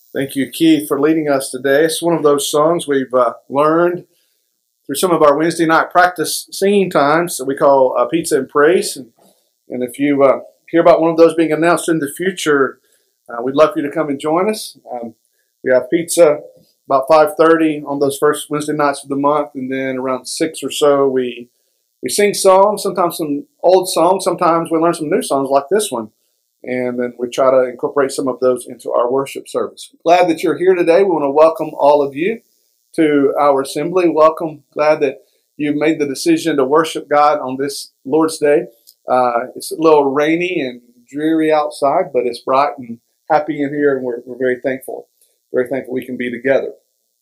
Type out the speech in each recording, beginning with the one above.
Thank you, Keith, for leading us today. It's one of those songs we've learned through some of our Wednesday night practice singing times that we call Pizza and Praise. And if you hear about one of those being announced in the future, we'd love for you to come and join us. We have pizza about 5:30 on those first Wednesday nights of the month, and then around 6 or so we sing songs, sometimes some old songs, sometimes we learn some new songs like this one. And then we try to incorporate some of those into our worship service. Glad that you're here today. We want to welcome all of you to our assembly. Welcome. Glad that you've made the decision to worship God on this Lord's Day. It's a little rainy and dreary outside, but it's bright and happy in here, and we're very thankful. Very thankful we can be together.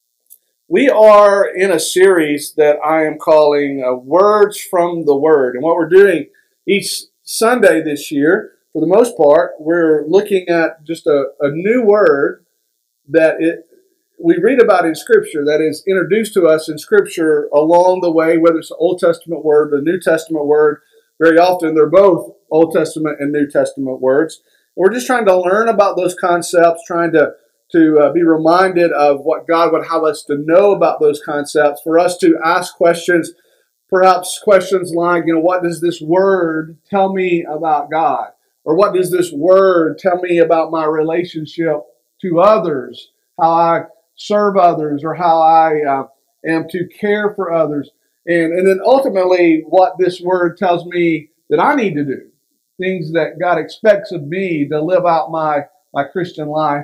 We are in a series that I am calling Words from the Word. And what we're doing each Sunday this year, for the most part, we're looking at just a new word that we read about in Scripture, that is introduced to us in Scripture along the way, whether it's an Old Testament word or a New Testament word. Very often they're both Old Testament and New Testament words. We're just trying to learn about those concepts, trying to be reminded of what God would have us to know about those concepts, for us to ask questions, perhaps questions like, what does this word tell me about God? Or what does this word tell me about my relationship to others, how I serve others, or how I am to care for others? And then ultimately, what this word tells me that I need to do, things that God expects of me to live out my Christian life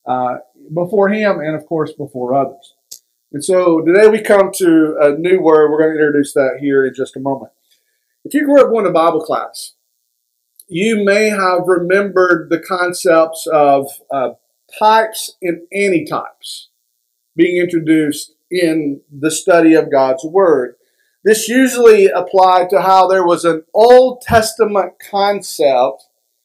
before Him and, of course, before others. And so today we come to a new word. We're going to introduce that here in just a moment. If you grew up going to Bible class, you may have remembered the concepts of types and antitypes being introduced in the study of God's Word. This usually applied to how there was an Old Testament concept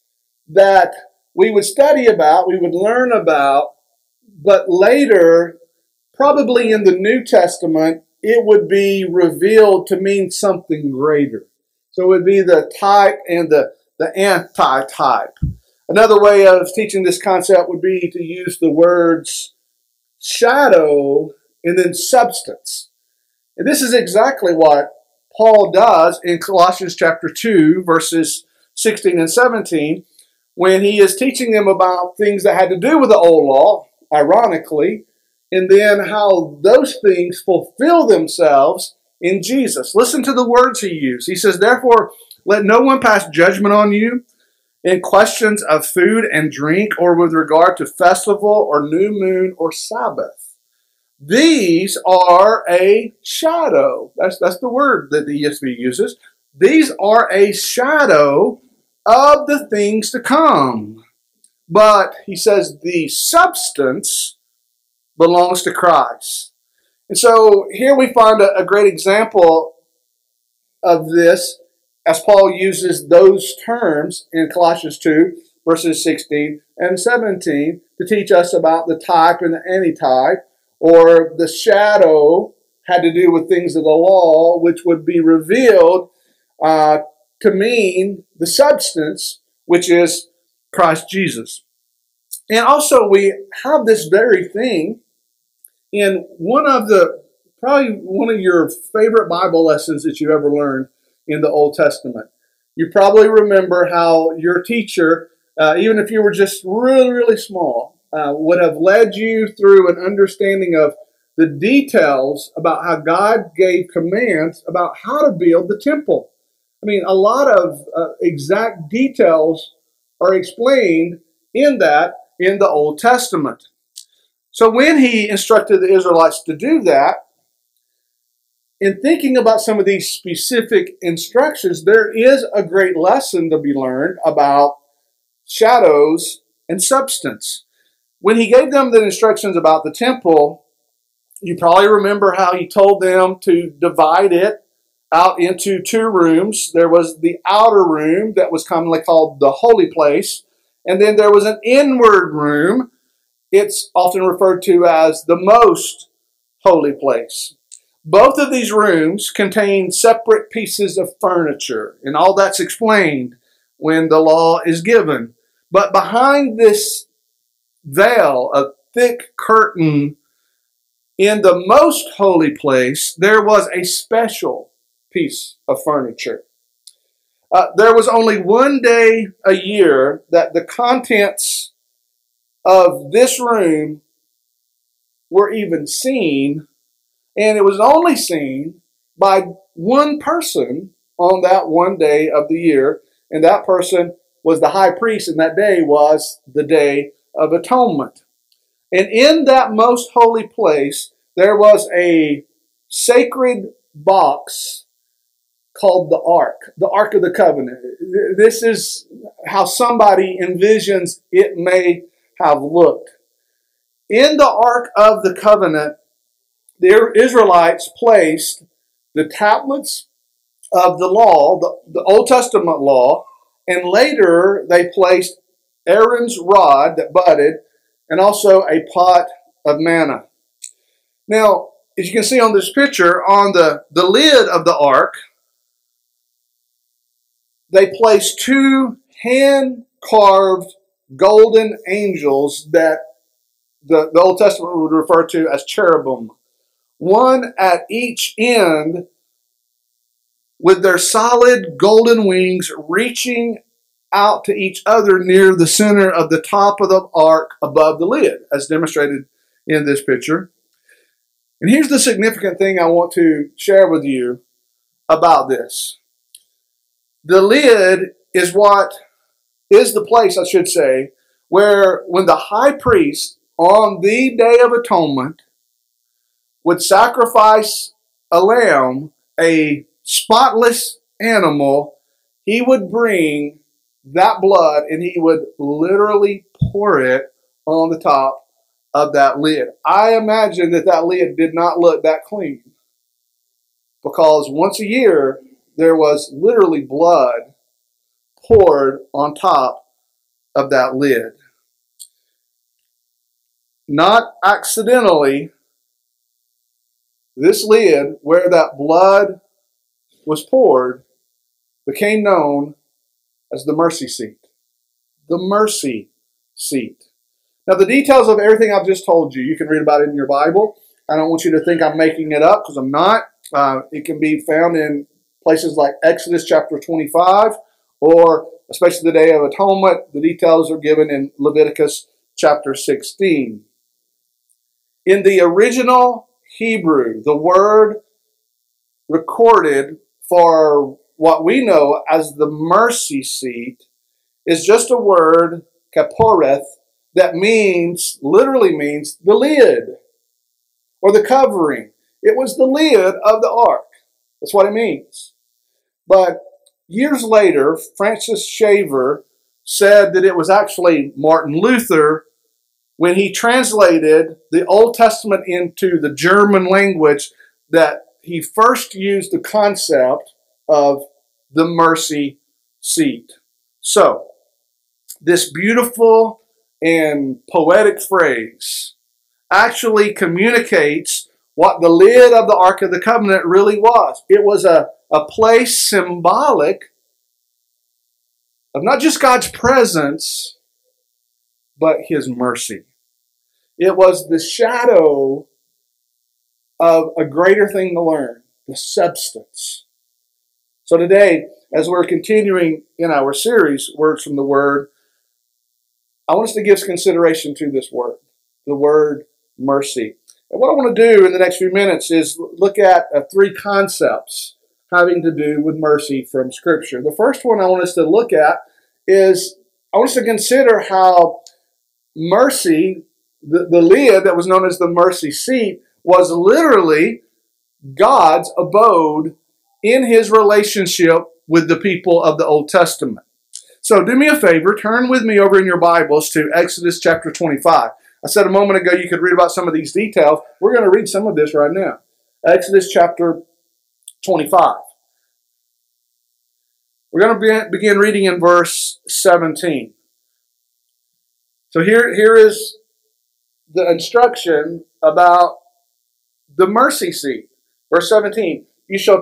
that we would study about, we would learn about, but later, probably in the New Testament, it would be revealed to mean something greater. So it would be the type and the anti-type. Another way of teaching this concept would be to use the words shadow and then substance. And this is exactly what Paul does in Colossians chapter 2, verses 16 and 17, when he is teaching them about things that had to do with the old law, ironically, and then how those things fulfill themselves in Jesus. Listen to the words he used. He says, "Therefore, let no one pass judgment on you in questions of food and drink, or with regard to festival or new moon or Sabbath. These are a shadow." That's the word that the ESV uses. "These are a shadow of the things to come. But," he says, "the substance belongs to Christ." And so here we find a great example of this as Paul uses those terms in Colossians 2, verses 16 and 17, to teach us about the type and the antitype, or the shadow had to do with things of the law, which would be revealed to mean the substance, which is Christ Jesus. And also we have this very thing in probably one of your favorite Bible lessons that you ever learned in the Old Testament. You probably remember how your teacher, even if you were just really, really small, would have led you through an understanding of the details about how God gave commands about how to build the temple. I mean, a lot of exact details are explained in the Old Testament. So when he instructed the Israelites to do that, in thinking about some of these specific instructions, there is a great lesson to be learned about shadows and substance. When he gave them the instructions about the temple, you probably remember how he told them to divide it out into two rooms. There was the outer room that was commonly called the holy place, and then there was an inward room. It's often referred to as the most holy place. Both of these rooms contain separate pieces of furniture, and all that's explained when the law is given. But behind this veil of thick curtain, in the most holy place, there was a special piece of furniture. There was only one day a year that the contents of this room were even seen, and it was only seen by one person on that one day of the year, and that person was the high priest, and that day was the Day of Atonement. And in that most holy place, there was a sacred box called the Ark of the Covenant. This is how somebody envisions it may have looked. In the Ark of the Covenant, the Israelites placed the tablets of the law, the Old Testament law, and later they placed Aaron's rod that budded, and also a pot of manna. Now, as you can see on this picture, on the lid of the ark, they placed two hand-carved golden angels that the Old Testament would refer to as cherubim. One at each end with their solid golden wings reaching out to each other near the center of the top of the ark above the lid, as demonstrated in this picture. And here's the significant thing I want to share with you about this. The lid is the place, I should say, where when the high priest on the Day of Atonement would sacrifice a lamb, a spotless animal, he would bring that blood and he would literally pour it on the top of that lid. I imagine that lid did not look that clean, because once a year there was literally blood poured on top of that lid. Not accidentally, this lid where that blood was poured became known as the mercy seat. The mercy seat. Now, the details of everything I've just told you, you can read about it in your Bible. I don't want you to think I'm making it up, because I'm not. It can be found in places like Exodus chapter 25, or especially the Day of Atonement. The details are given in Leviticus chapter 16. In the original Hebrew, the word recorded for what we know as the mercy seat is just a word, kaporeth, that literally means the lid or the covering. It was the lid of the ark. That's what it means. But years later, Francis Schaeffer said that it was actually Martin Luther, when he translated the Old Testament into the German language, that he first used the concept of the mercy seat. So, this beautiful and poetic phrase actually communicates what the lid of the Ark of the Covenant really was. It was a place symbolic of not just God's presence, but His mercy. It was the shadow of a greater thing to learn, the substance. So today, as we're continuing in our series, Words from the Word, I want us to give consideration to this word, the word mercy. And what I want to do in the next few minutes is look at three concepts having to do with mercy from Scripture. The first one I want us to look at is, I want us to consider how mercy, the lid that was known as the mercy seat, was literally God's abode in His relationship with the people of the Old Testament. So do me a favor, turn with me over in your Bibles to Exodus chapter 25. I said a moment ago you could read about some of these details. We're going to read some of this right now. Exodus chapter 25. We're going to begin reading in verse 17. So here is the instruction about the mercy seat. Verse 17, you shall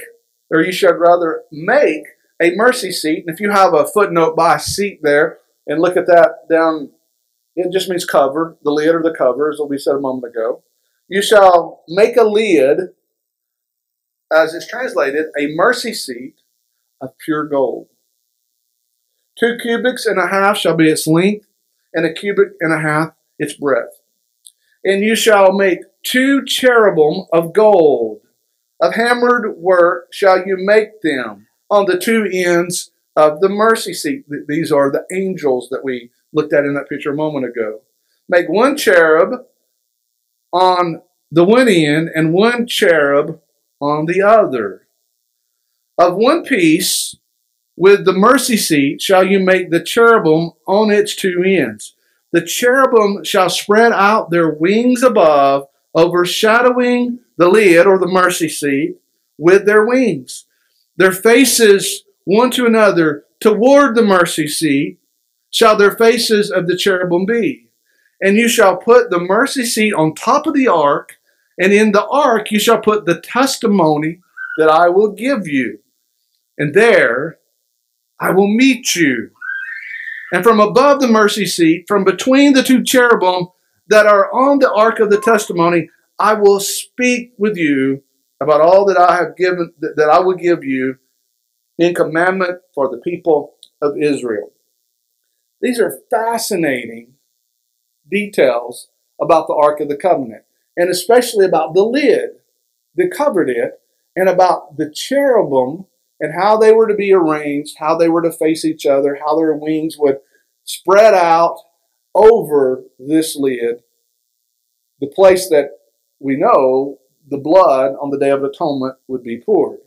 make a mercy seat. And if you have a footnote by seat there, and look at that down It just means cover, the lid or the cover, as we said a moment ago. You shall make a lid, as it's translated, a mercy seat of pure gold. 2 cubits and a half shall be its length, and a cubit and a half its breadth. And you shall make 2 cherubim of gold. Of hammered work shall you make them on the 2 ends of the mercy seat. These are the angels that we looked at in that picture a moment ago. Make 1 cherub on the one end and 1 cherub on the other. Of one piece with the mercy seat shall you make the cherubim on its 2 ends. The cherubim shall spread out their wings above, overshadowing the lid or the mercy seat with their wings. Their faces one to another toward the mercy seat shall their faces of the cherubim be. And you shall put the mercy seat on top of the ark, and in the ark you shall put the testimony that I will give you. And there I will meet you. And from above the mercy seat, from between the 2 cherubim that are on the ark of the testimony, I will speak with you about all that I have given, that I will give you in commandment for the people of Israel. These are fascinating details about the Ark of the Covenant, and especially about the lid that covered it, and about the cherubim and how they were to be arranged, how they were to face each other, how their wings would spread out over this lid, the place that we know the blood on the Day of Atonement would be poured.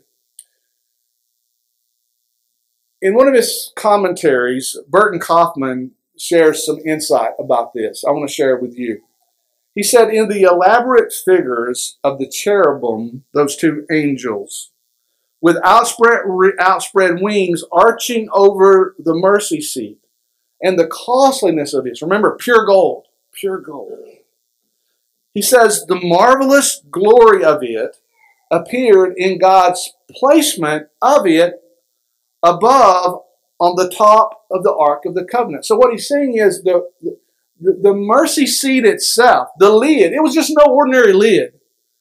In one of his commentaries, Burton Kaufman shares some insight about this. I want to share it with you. He said, in the elaborate figures of the cherubim, those 2 angels, with outspread wings arching over the mercy seat, and the costliness of this, remember, pure gold. He says, the marvelous glory of it appeared in God's placement of it above on the top of the Ark of the Covenant. So what he's saying is the mercy seat itself, the lid, it was just no ordinary lid.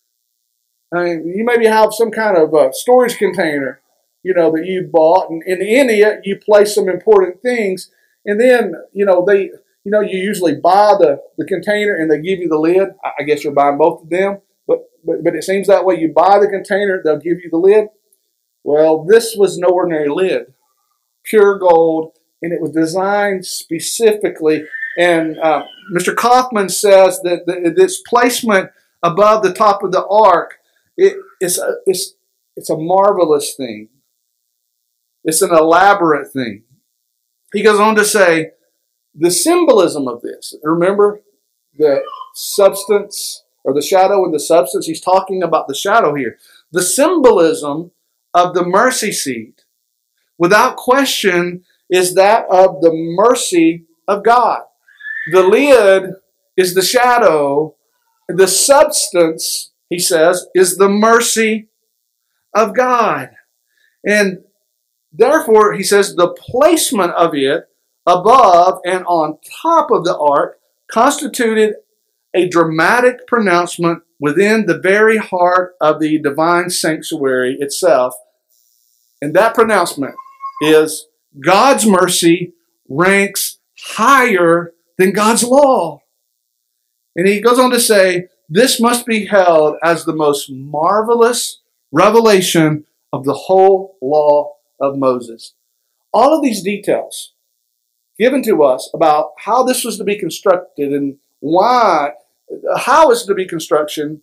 I mean, you maybe have some kind of a storage container, that you bought, and in it you place some important things, and then, you usually buy the container and they give you the lid. I guess you're buying both of them, but it seems that way. You buy the container, they'll give you the lid. Well, this was no ordinary lid, pure gold, and it was designed specifically. And Mr. Kaufman says that this placement above the top of the ark, it's a marvelous thing. It's an elaborate thing. He goes on to say, the symbolism of this, remember the substance or the shadow and the substance, he's talking about the shadow here. The symbolism of the mercy seat, without question, is that of the mercy of God. The lid is the shadow. The substance, he says, is the mercy of God. And therefore, he says, the placement of it above and on top of the ark constituted a dramatic pronouncement within the very heart of the divine sanctuary itself. And that pronouncement is God's mercy ranks higher than God's law. And he goes on to say, this must be held as the most marvelous revelation of the whole law of Moses. All of these details given to us about how this was to be constructed and how it's to be constructed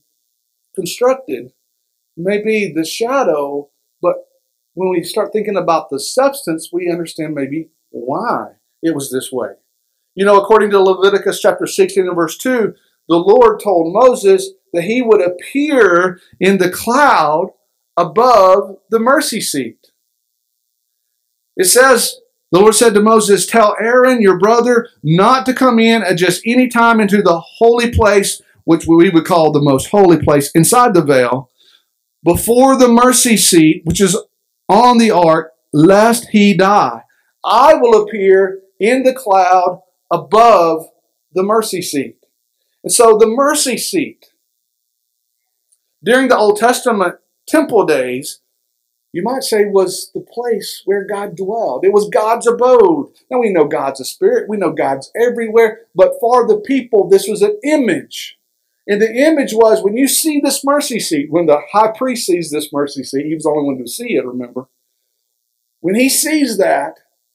may be the shadow, but when we start thinking about the substance, we understand maybe why it was this way. According to Leviticus chapter 16 and verse 2, the Lord told Moses that he would appear in the cloud above the mercy seat. It says, the Lord said to Moses, tell Aaron, your brother, not to come in at just any time into the holy place, which we would call the most holy place inside the veil, before the mercy seat, which is on the ark, lest he die. I will appear in the cloud above the mercy seat. And so the mercy seat, during the Old Testament temple days, you might say was the place where God dwelled. It was God's abode. Now we know God's a spirit. We know God's everywhere. But for the people, this was an image. And the image was, when you see this mercy seat, when the high priest sees this mercy seat, he was the only one to see it, remember? When he sees that,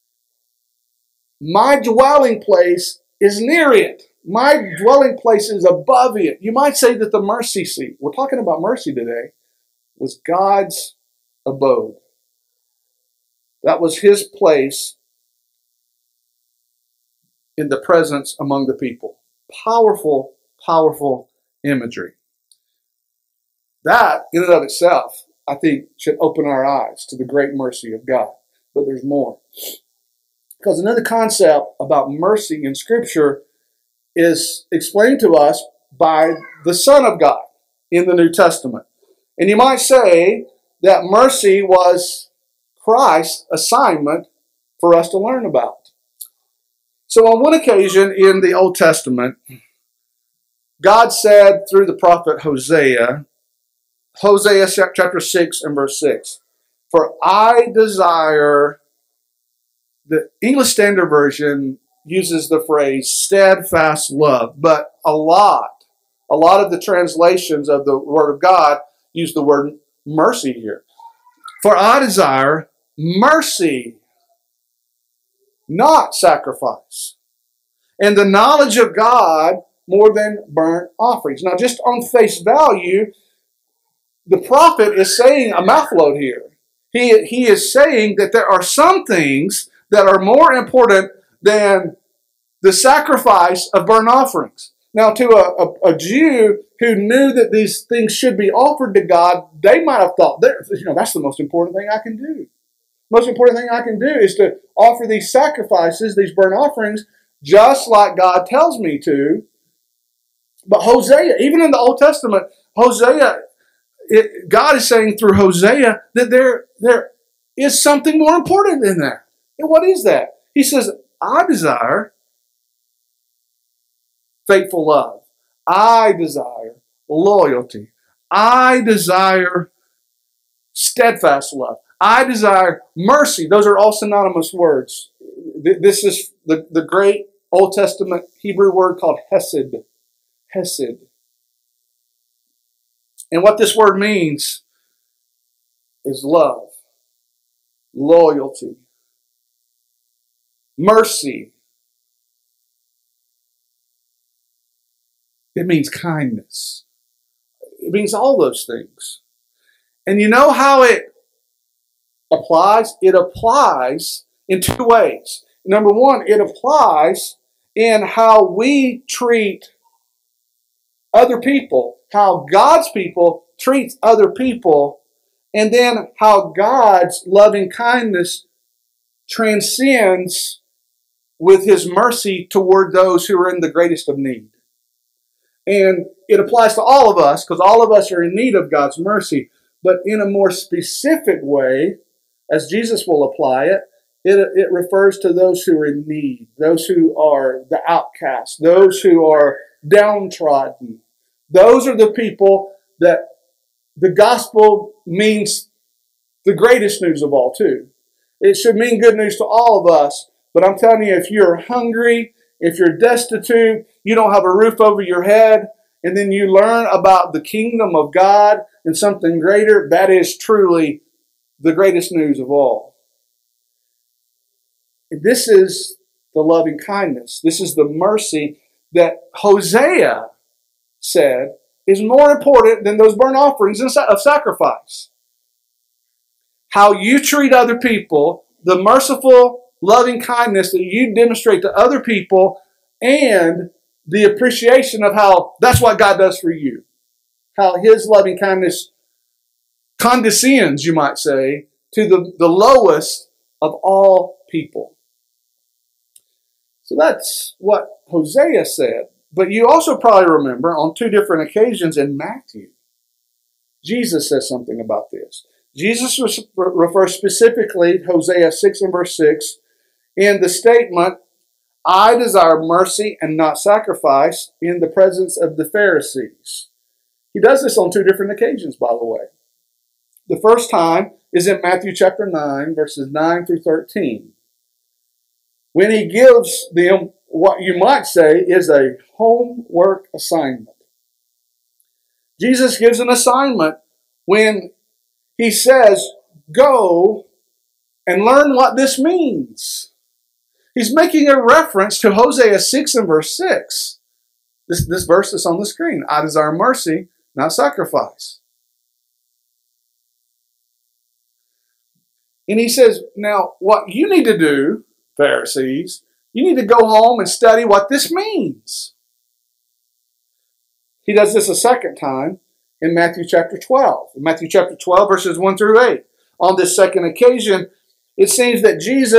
my dwelling place is near it. My dwelling place is above it. You might say that the mercy seat, we're talking about mercy today, was God's abode. That was his place in the presence among the people. Powerful, powerful imagery. That, in and of itself, I think, should open our eyes to the great mercy of God. But there's more. Because another concept about mercy in Scripture is explained to us by the Son of God in the New Testament. And you might say that mercy was Christ's assignment for us to learn about. So on one occasion in the Old Testament, God said through the prophet Hosea chapter 6 and verse 6, "For I desire," the English Standard Version uses the phrase steadfast love, but a lot of the translations of the Word of God use the word mercy here. "For I desire mercy, not sacrifice, and the knowledge of God more than burnt offerings." Now, just on face value, the prophet is saying a mouthload here. He is saying that there are some things that are more important than the sacrifice of burnt offerings. Now, to a Jew who knew that these things should be offered to God, they might have thought, that's the most important thing I can do. Most important thing I can do is to offer these sacrifices, these burnt offerings, just like God tells me to. But Hosea, even in the Old Testament, God is saying through Hosea that there is something more important than that. And what is that? He says, I desire faithful love. I desire loyalty. I desire steadfast love. I desire mercy. Those are all synonymous words. This is the great Old Testament Hebrew word called hesed. Hesed. And what this word means is love, loyalty, mercy. It means kindness. It means all those things. And you know how it applies? It applies in two ways. Number one, it applies in how we treat other people, how God's people treats other people, and then how God's loving kindness transcends with his mercy toward those who are in the greatest of need. And it applies to all of us because all of us are in need of God's mercy. But in a more specific way, as Jesus will apply it, it refers to those who are in need, those who are the outcasts, those who are downtrodden. Those are the people that the gospel means the greatest news of all, too. It should mean good news to all of us. But I'm telling you, if you're hungry, if you're destitute, you don't have a roof over your head, and then you learn about the kingdom of God and something greater, that is truly the greatest news of all. This is the loving kindness. This is the mercy that Hosea said is more important than those burnt offerings of sacrifice. How you treat other people, the merciful, loving kindness that you demonstrate to other people, and the appreciation of how that's what God does for you. How his loving kindness condescends, you might say, to the lowest of all people. So that's what Hosea said. But you also probably remember on two different occasions in Matthew, Jesus says something about this. Jesus refers specifically to Hosea 6 and verse 6 in the statement, I desire mercy and not sacrifice in the presence of the Pharisees. He does this on two different occasions, by the way. The first time is in Matthew chapter 9, verses 9 through 13, when he gives them what you might say is a homework assignment. Jesus gives an assignment when he says, go and learn what this means. He's making a reference to Hosea 6 and verse 6. This verse that's on the screen. I desire mercy, not sacrifice. And he says, now what you need to do, Pharisees, you need to go home and study what this means. He does this a second time in Matthew chapter 12. In Matthew chapter 12, verses 1 through 8. On this second occasion, it seems that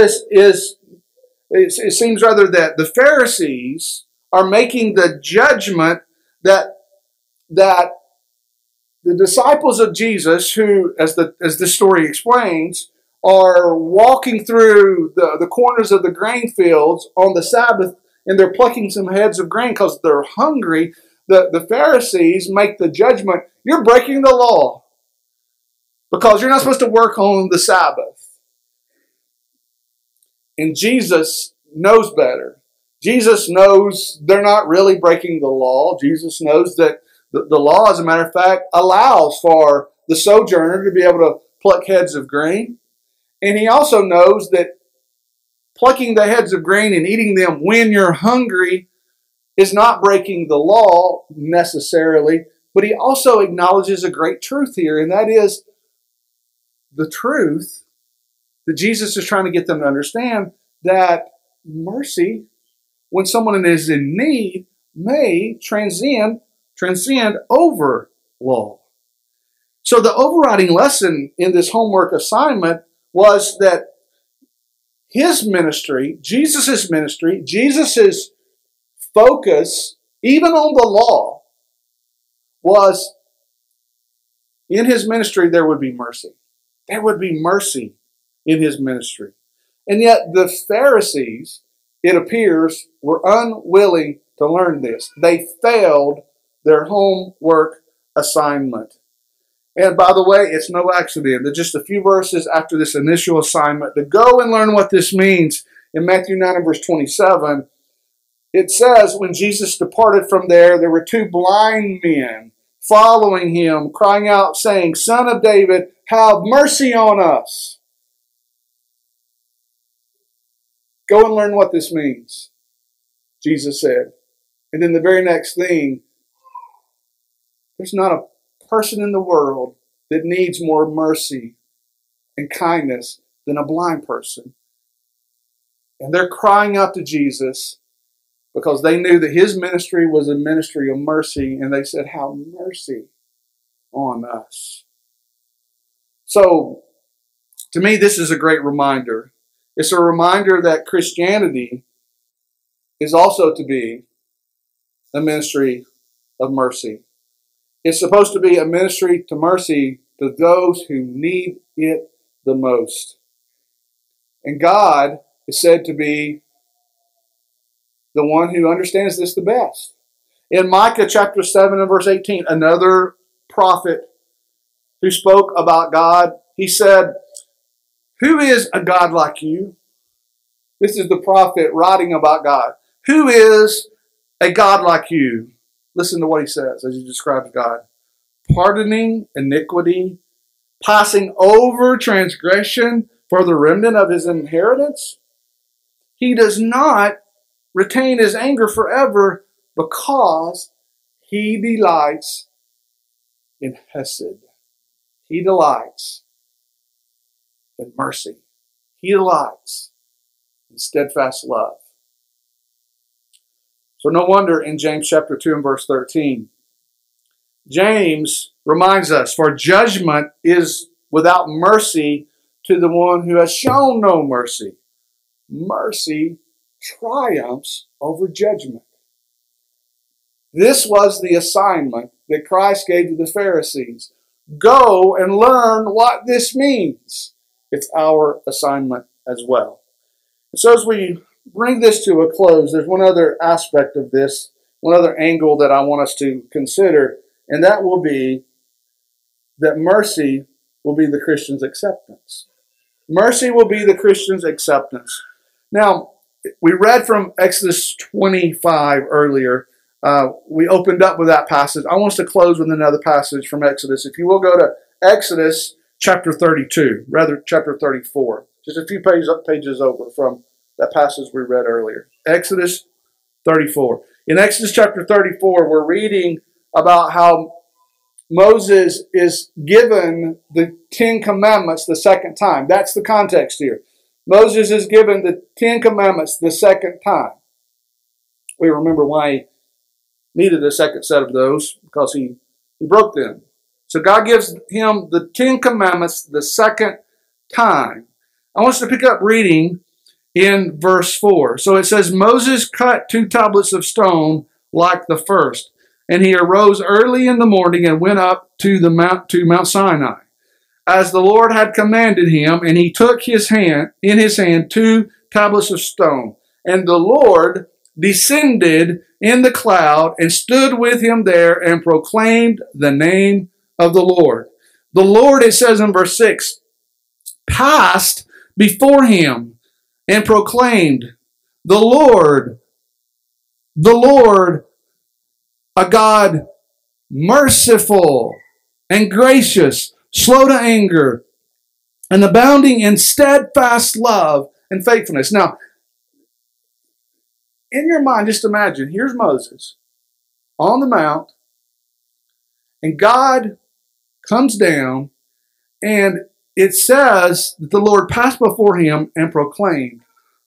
it seems rather that the Pharisees are making the judgment that the disciples of Jesus, who, as the story explains, are walking through the corners of the grain fields on the Sabbath, and they're plucking some heads of grain because they're hungry. The Pharisees make the judgment, you're breaking the law because you're not supposed to work on the Sabbath. And Jesus knows better. Jesus knows they're not really breaking the law. Jesus knows that the law, as a matter of fact, allows for the sojourner to be able to pluck heads of grain. And he also knows that plucking the heads of grain and eating them when you're hungry is not breaking the law necessarily, but he also acknowledges a great truth here, and that is the truth that Jesus is trying to get them to understand, that mercy, when someone is in need, may transcend over law. So the overriding lesson in this homework assignment was that his ministry, Jesus' focus, even on the law, was in his ministry there would be mercy. There would be mercy in his ministry. And yet the Pharisees, it appears, were unwilling to learn this. They failed their homework assignment. And by the way, it's no accident that just a few verses after this initial assignment to go and learn what this means, in Matthew 9 and verse 27, it says, when Jesus departed from there were two blind men following him, crying out, saying, Son of David, have mercy on us. Go and learn what this means, Jesus said. And then the very next thing, there's not a person in the world that needs more mercy and kindness than a blind person. And they're crying out to Jesus because they knew that his ministry was a ministry of mercy, and they said, have mercy on us. So, to me, this is a great reminder. It's a reminder that Christianity is also to be a ministry of mercy. It's supposed to be a ministry to mercy to those who need it the most. And God is said to be the one who understands this the best. In Micah chapter 7 and verse 18, another prophet who spoke about God, he said, who is a God like you? This is the prophet writing about God. Who is a God like you? Listen to what he says as he describes God. Pardoning iniquity, passing over transgression for the remnant of his inheritance. He does not retain his anger forever because he delights in hesed. He delights in mercy. He delights in steadfast love. So no wonder in James chapter 2 and verse 13, James reminds us, for judgment is without mercy to the one who has shown no mercy. Mercy triumphs over judgment. This was the assignment that Christ gave to the Pharisees. Go and learn what this means. It's our assignment as well. So as we bring this to a close, there's one other aspect of this, one other angle that I want us to consider, and that will be that mercy will be the Christian's acceptance. Mercy will be the Christian's acceptance. Now, we read from Exodus 25 earlier. We opened up with that passage. I want us to close with another passage from Exodus. If you will go to Exodus chapter 32, rather chapter 34, just a few pages over from that passage we read earlier. Exodus 34. In Exodus chapter 34, we're reading about how Moses is given the 10 Commandments the second time. That's the context here. Moses is given the 10 Commandments the second time. We remember why he needed a second set of those, because he broke them. So God gives him the 10 Commandments the second time. I want us to pick up reading in verse 4. So it says, Moses cut 2 tablets of stone like the first, and he arose early in the morning and went up to Mount Sinai, as the Lord had commanded him, and he took in his hand 2 tablets of stone. And the Lord descended in the cloud and stood with him there and proclaimed the name of the Lord. The Lord, it says in verse 6, passed before him and proclaimed, the Lord, a God merciful and gracious, slow to anger, and abounding in steadfast love and faithfulness. Now, in your mind, just imagine, here's Moses on the mount, and God comes down, and it says that the Lord passed before him and proclaimed.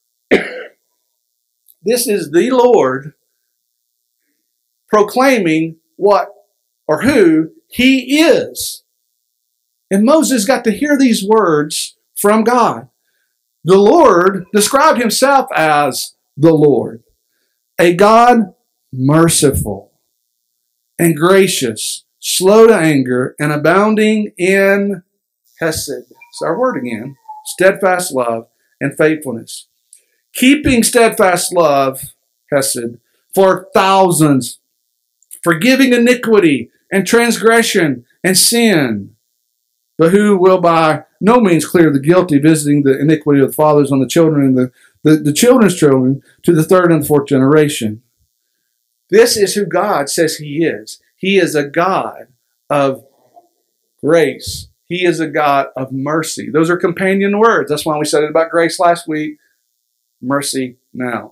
This is the Lord proclaiming what or who he is. And Moses got to hear these words from God. The Lord described himself as the Lord, a God merciful and gracious, slow to anger, and abounding in hesed. It's our word again. Steadfast love and faithfulness. Keeping steadfast love, hesed, for thousands, forgiving iniquity and transgression and sin, but who will by no means clear the guilty, visiting the iniquity of the fathers on the children and the children's children to the third and fourth generation. This is who God says he is. He is a God of grace. He is a God of mercy. Those are companion words. That's why we said it about grace last week. Mercy now.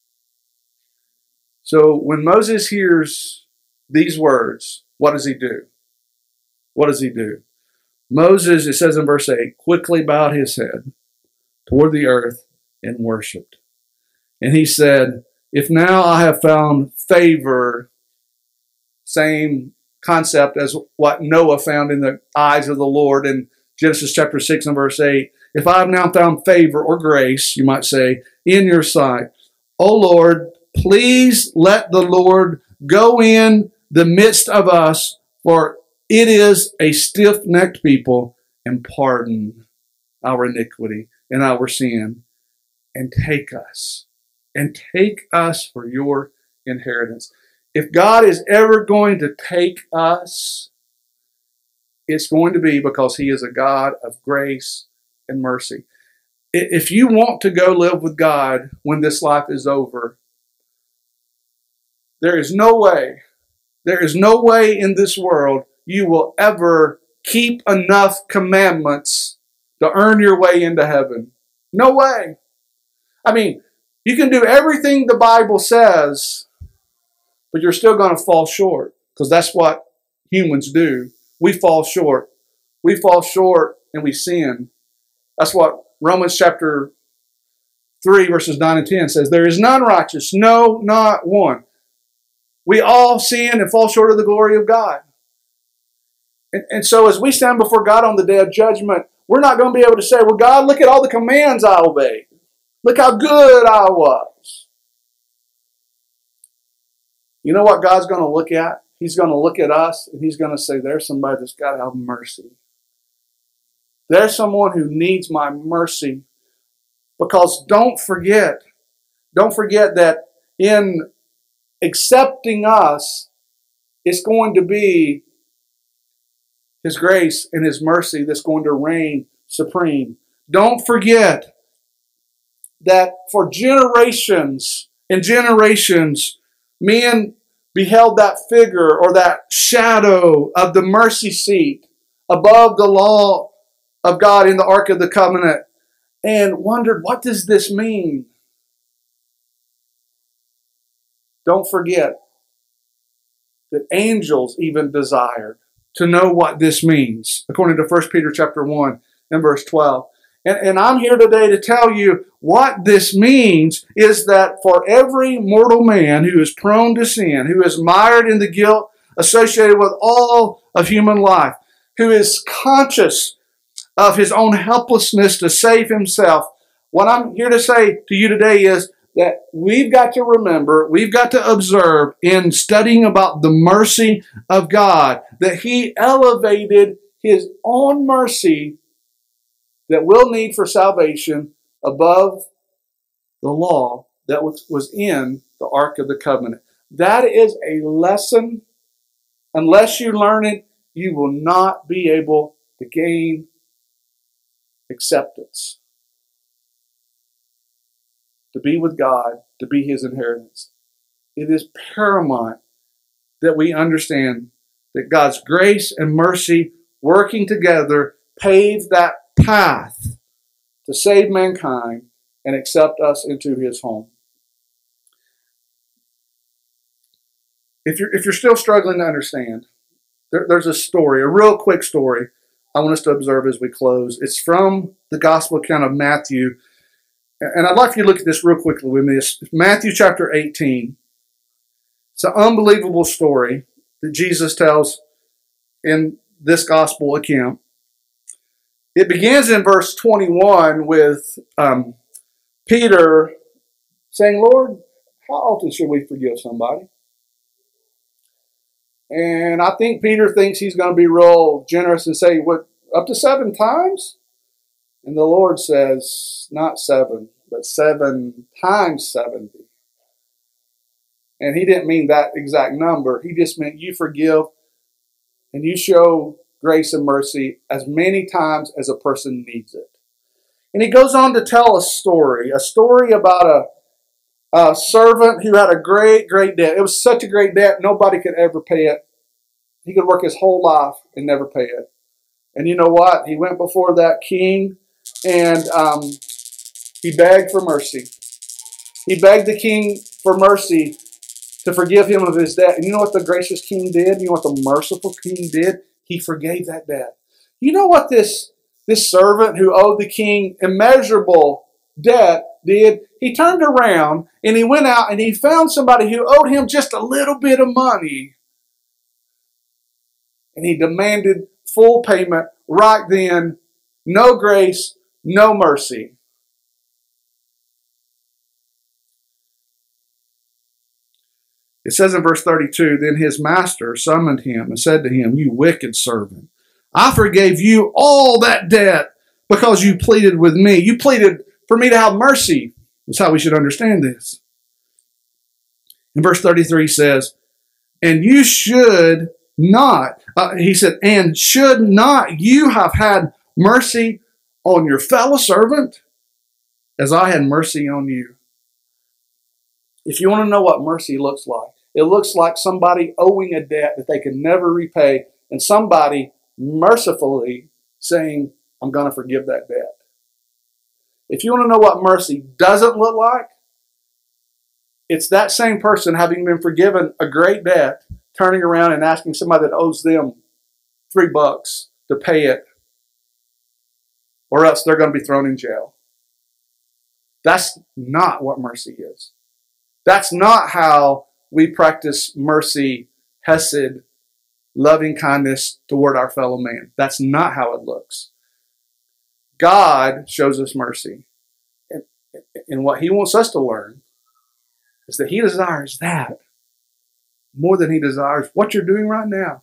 So when Moses hears these words, what does he do? What does he do? Moses, it says in verse 8, quickly bowed his head toward the earth and worshipped. And he said, if now I have found favor, same concept as what Noah found in the eyes of the Lord in Genesis chapter 6 and verse 8. If I have now found favor or grace, you might say, in your sight, O Lord, please let the Lord go in the midst of us, for it is a stiff-necked people, and pardon our iniquity and our sin, and take us for your inheritance. If God is ever going to take us, it's going to be because he is a God of grace and mercy. If you want to go live with God when this life is over, there is no way in this world you will ever keep enough commandments to earn your way into heaven. No way. I mean, you can do everything the Bible says, but you're still going to fall short, because that's what humans do. We fall short. We fall short and we sin. That's what Romans chapter 3 verses 9 and 10 says. There is none righteous, no, not one. We all sin and fall short of the glory of God. And so as we stand before God on the day of judgment, we're not going to be able to say, well, God, look at all the commands I obeyed. Look how good I was. You know what God's going to look at? He's going to look at us and he's going to say, there's somebody that's got to have mercy. There's someone who needs my mercy. Because don't forget, don't forget that in accepting us, it's going to be His grace and His mercy that's going to reign supreme. Don't forget that for generations and generations, men beheld that figure or that shadow of the mercy seat above the law of God in the Ark of the Covenant and wondered, what does this mean? Don't forget that angels even desired to know what this means, according to 1 Peter chapter 1 and verse 12. And I'm here today to tell you what this means is that for every mortal man who is prone to sin, who is mired in the guilt associated with all of human life, who is conscious of his own helplessness to save himself, what I'm here to say to you today is that we've got to remember, we've got to observe in studying about the mercy of God, that He elevated His own mercy that we'll need for salvation above the law that was in the Ark of the Covenant. That is a lesson. Unless you learn it, you will not be able to gain acceptance. To be with God, to be His inheritance. It is paramount that we understand that God's grace and mercy working together pave that path to save mankind and accept us into His home. If you're still struggling to understand, there's a story, a real quick story I want us to observe as we close. It's from the Gospel account of Matthew. And I'd like for you to look at this real quickly with me. It's Matthew chapter 18. It's an unbelievable story that Jesus tells in this gospel account. It begins in verse 21 with Peter saying, Lord, how often should we forgive somebody? And I think Peter thinks he's going to be real generous and say, what, up to 7 times? And the Lord says, not 7, but 7 times 70. And He didn't mean that exact number. He just meant you forgive and you show grace and mercy as many times as a person needs it. And He goes on to tell a story about a servant who had a great, great debt. It was such a great debt, nobody could ever pay it. He could work his whole life and never pay it. And you know what? He went before that king and he begged for mercy. He begged the king for mercy to forgive him of his debt. And you know what the gracious king did? You know what the merciful king did? He forgave that debt. You know what this servant who owed the king immeasurable debt did? He turned around and he went out and he found somebody who owed him just a little bit of money. And he demanded full payment right then. No grace, no mercy. It says in verse 32, then his master summoned him and said to him, you wicked servant, I forgave you all that debt because you pleaded with me. You pleaded for me to have mercy. That's how we should understand this. In verse 33 says, and you should not, he said, and should not you have had mercy on your fellow servant as I had mercy on you? If you want to know what mercy looks like, it looks like somebody owing a debt that they can never repay and somebody mercifully saying, I'm going to forgive that debt. If you want to know what mercy doesn't look like, it's that same person having been forgiven a great debt, turning around and asking somebody that owes them $3 to pay it, or else they're going to be thrown in jail. That's not what mercy is. That's not how we practice mercy, hesed, loving kindness toward our fellow man. That's not how it looks. God shows us mercy. And what He wants us to learn is that He desires that more than He desires what you're doing right now.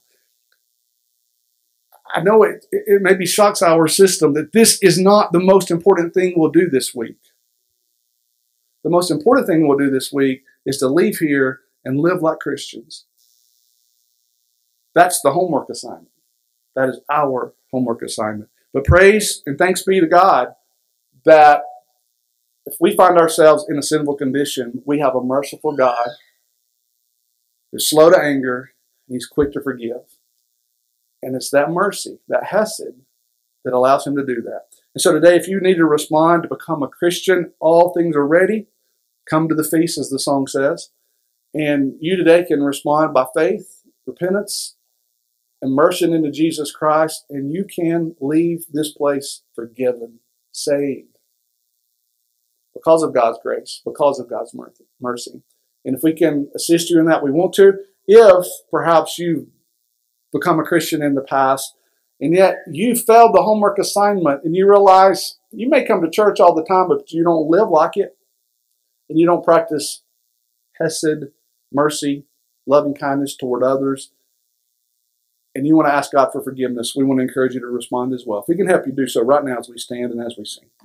I know it maybe shocks our system that this is not the most important thing we'll do this week. The most important thing we'll do this week is to leave here and live like Christians. That's the homework assignment. That is our homework assignment. But praise and thanks be to God that if we find ourselves in a sinful condition, we have a merciful God who's slow to anger and He's quick to forgive. And it's that mercy, that hesed, that allows Him to do that. And so today, if you need to respond to become a Christian, all things are ready. Come to the feast, as the song says. And you today can respond by faith, repentance, immersion into Jesus Christ, and you can leave this place forgiven, saved. Because of God's grace, because of God's mercy. And if we can assist you in that, we want to. If perhaps you've become a Christian in the past, and yet you failed the homework assignment, and you realize you may come to church all the time, but you don't live like it, and you don't practice hesed, mercy, loving kindness toward others, and you want to ask God for forgiveness, we want to encourage you to respond as well. If we can help you do so right now as we stand and as we sing.